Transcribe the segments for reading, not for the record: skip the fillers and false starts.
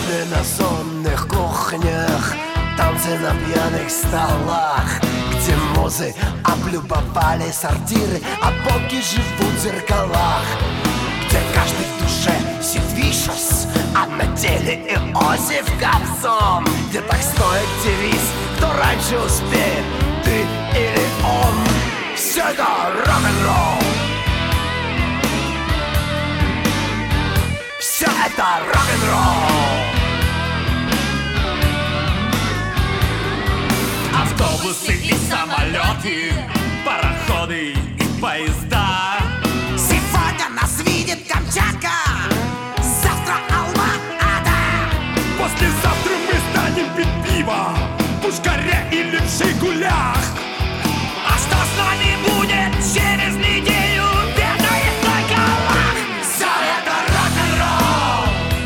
Обеды на сонных кухнях, танцы на пьяных столах, где музы облюбовали сортиры, а боги живут в зеркалах, где каждый в душе Сидвишес, а на деле Иосиф Кобзон, где так стоит девиз: кто раньше успеет, ты или он. Все это рок-н-ролл. Все это рок-н-ролл. Автобусы и самолеты, пароходы и поезда. Сегодня нас видит Камчатка, завтра Алма-Ата. Послезавтра мы станем пить пиво в Пушкаре или в Жигулях. А что с нами будет через неделю? Бедные соколах. Все это рок-н-ролл.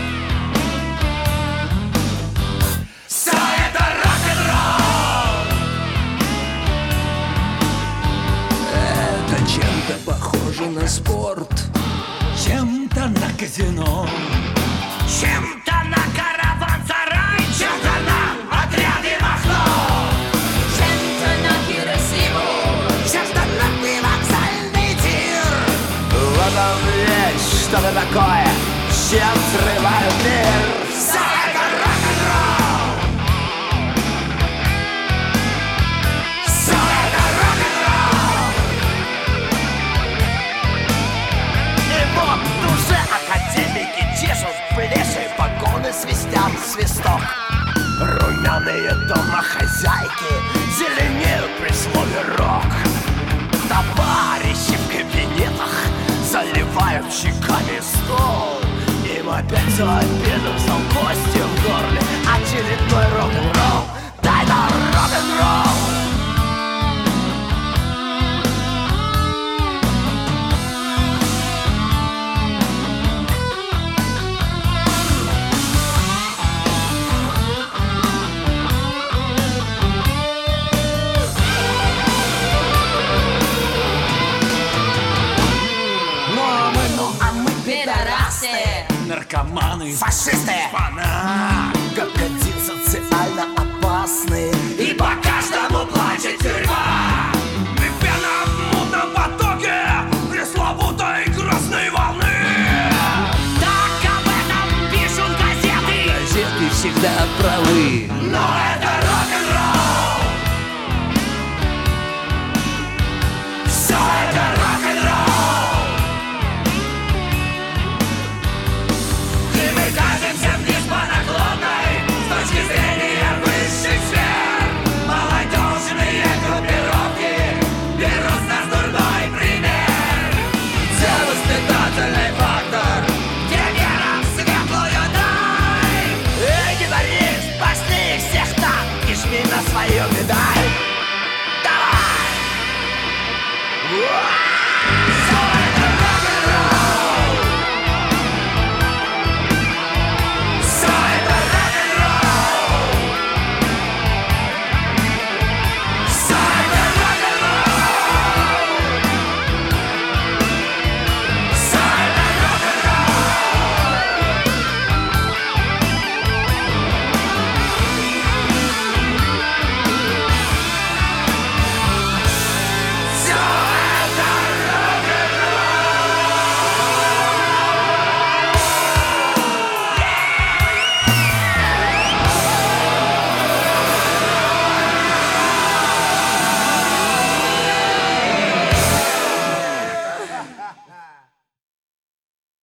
Все это рок-н-ролл. Это чем-то похоже на спорт, Чем-то на казино, Чем-то на караван-сарай, чем-то на отряды Махно, чем-то на Хиросиму, чем-то на привокзальный тир. в этом есть что-то такое, чем взрывают мир. Все это рок-н-ролл. Все это рок-н-ролл. И вот уже академики чешут плечи, погоны свистят свисток. Румяные домохозяйки зеленеют при слове рок. Товарищи в кабинетах заливают щеками стол. Им опять за обедом стал кости в горле. Очередной рок-н-ролл. Да это рок-н-ролл. А мы пидорасы, наркоманы, фашисты, фана. Как один социально опасный. и по каждому плачет тюрьма. Мы пена в мутном потоке пресловутой красной волны. Так об этом пишут газеты, Газеты всегда правы. но это